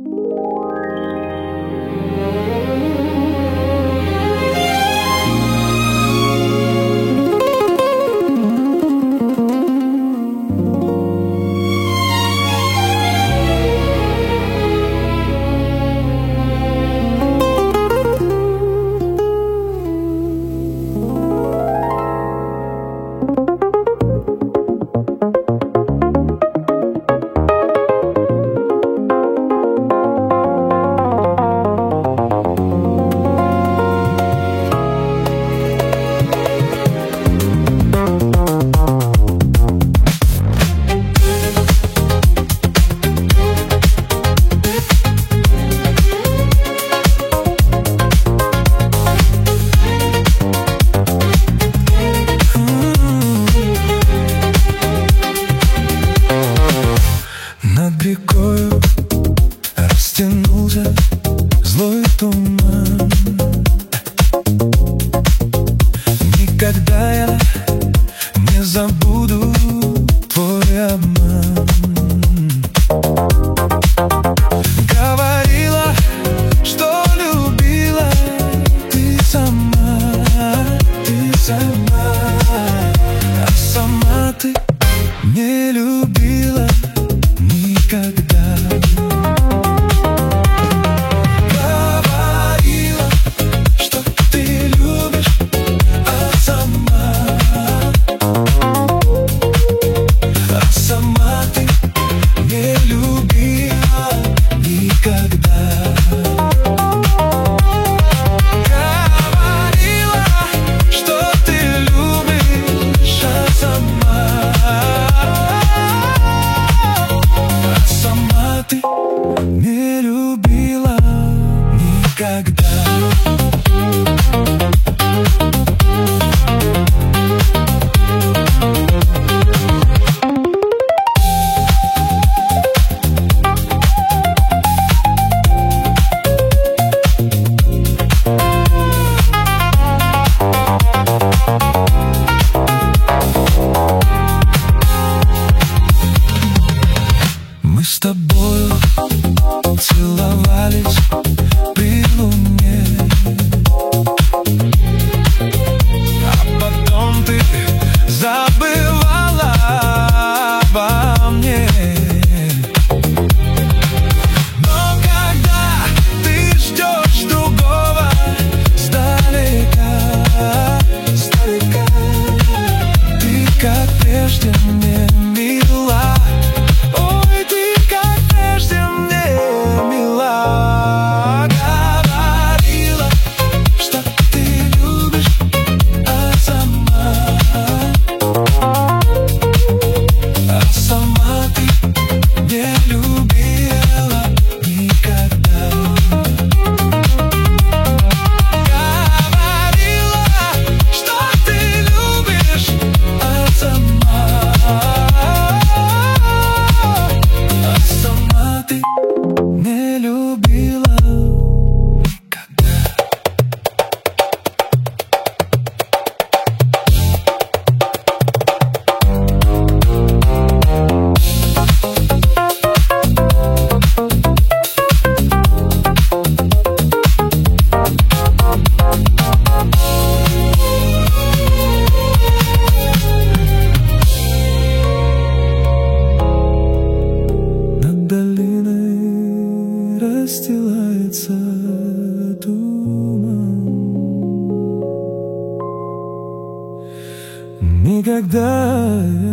Над рекою растянулся злой туман. Никогда я не забуду твой обман. Говорила, что любила ты сама, а сама ты не любила никогда. Говорила, что ты любишь, а сама ты не любила никогда. Говорила, что ты любишь, а сама ты не любила никогда. Мы с тобою целовались при луне, а потом ты забывала обо мне. Но когда ты ждешь другого сдалека, ты как прежде мне мила. Ой, ты как прежде мне мила. Говорила, что ты любишь, а сама ты не любила никогда. Говорила, что ты любишь, а сама ты не любила никогда. Над долиной расстилается туман. Никогда